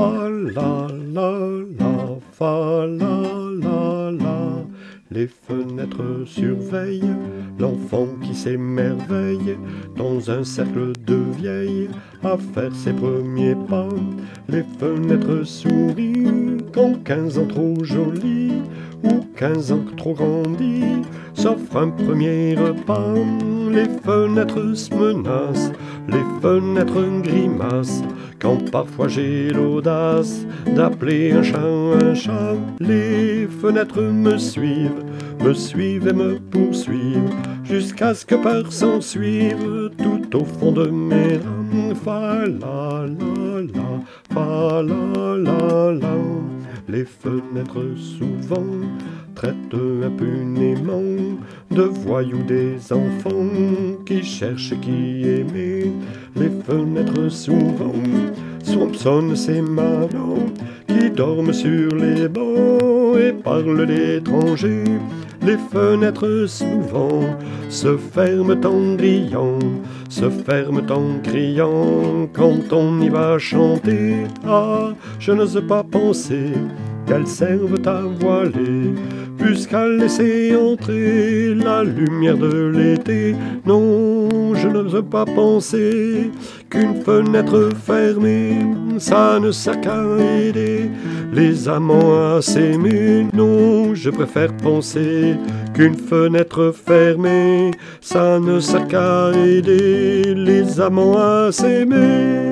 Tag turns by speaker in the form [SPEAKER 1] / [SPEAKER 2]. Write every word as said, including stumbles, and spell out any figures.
[SPEAKER 1] Fa la la la, fa la la la. Les fenêtres surveillent l'enfant qui s'émerveille dans un cercle de vieilles à faire ses premiers pas. Les fenêtres sourient quand quinze ans trop joli ou quinze ans trop grandi s'offre un premier repas. Les fenêtres se menacent, les fenêtres grimacent quand parfois j'ai l'audace d'appeler un chat un chat. Les fenêtres me suivent, me suivent et me poursuivent jusqu'à ce que peur s'en suive tout au fond de mes âmes. Fa la la la, fa la la la. Les fenêtres souvent traitent impunément de voyous des enfants qui cherchent qui aimer. Les fenêtres souvent soupçonnent ces manants qui dorment sur les bancs et parlent d'étrangers. Les fenêtres souvent se ferment en criant, se ferment en criant quand on y va chanter. Ah, je n'ose pas penser qu'elles servent à voiler, puisqu'à laisser entrer la lumière de l'été. Non, je n'ose pas penser qu'une fenêtre fermée, ça ne sert qu'à aider les amants à s'aimer. Non, je préfère penser qu'une fenêtre fermée, ça ne sert qu'à aider les amants à s'aimer.